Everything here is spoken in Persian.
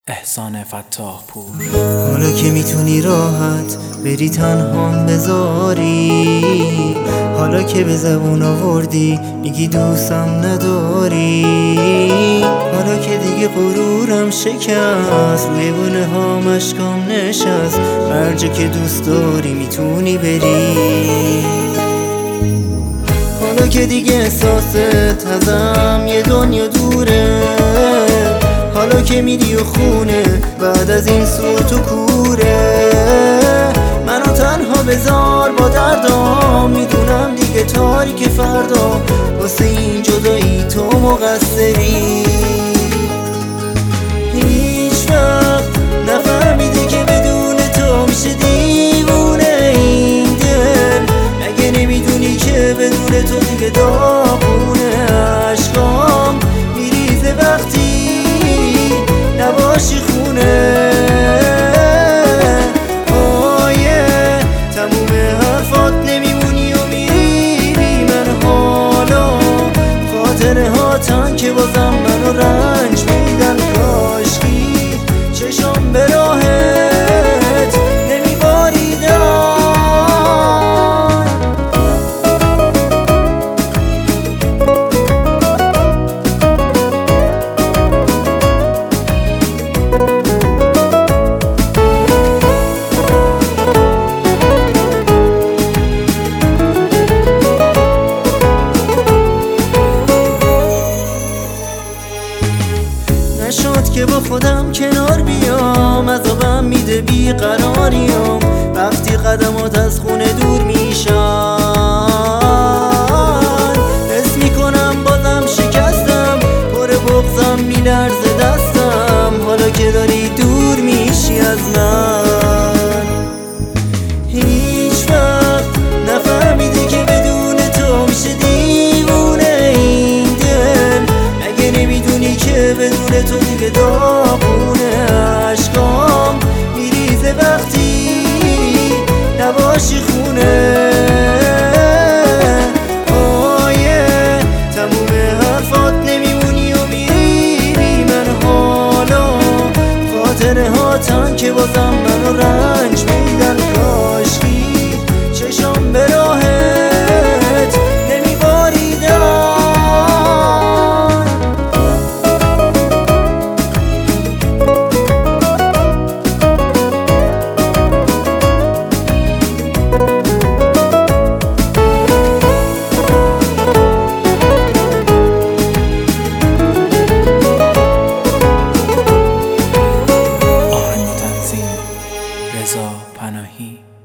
احسان فتاح پور. حالا که میتونی راحت بری تنهام بذاری، حالا که به زبون آوردی میگی دوستم نداری، حالا که دیگه غرورم شکست، روی گونه ها مشکام نشست، هر جا که دوست داری میتونی بری. حالا که دیگه احساست ازم یه دنیا دوره، حالا که میری و خونه بعد از این صوت و کوره، منو تنها بذار با دردام، میدونم دیگه تاریک فردا، واسه این جدایی تو مقصری. هیچ وقت نفهمیده که بدون تو میشه دیوونه این دل، مگه نمیدونی که بدون تو دیگه داغونه، عشقام میریزه وقتی نباشی خونه. تموم حرفات نمیمونی و میری، من حالا خاطره هاتن که بازم منو رنج میدن، کاشکی چشم به راهت نمیباریدن. نشد که با خودم کنار بیام، عذابم میده بیقراریم وقتی قدمات از خونه دور میشن، حس میکنم بازم شکستم، پر بغضم میلرزه دستم، حالا که داری دور میشی از من. هیچ وقت نفهمیده که بدون تو میشه دیوونه این دل، مگه نمیدونی که بدون تو دیگه داغونه، عشقام میریزه وقتی نباشی خونه. تموم حرفات نمیمونی و میری، من حالا خاطره هاتن که بازم منو رنج میدن، کاشکی چشم به راهت نمیباریدن. رضا پناهی.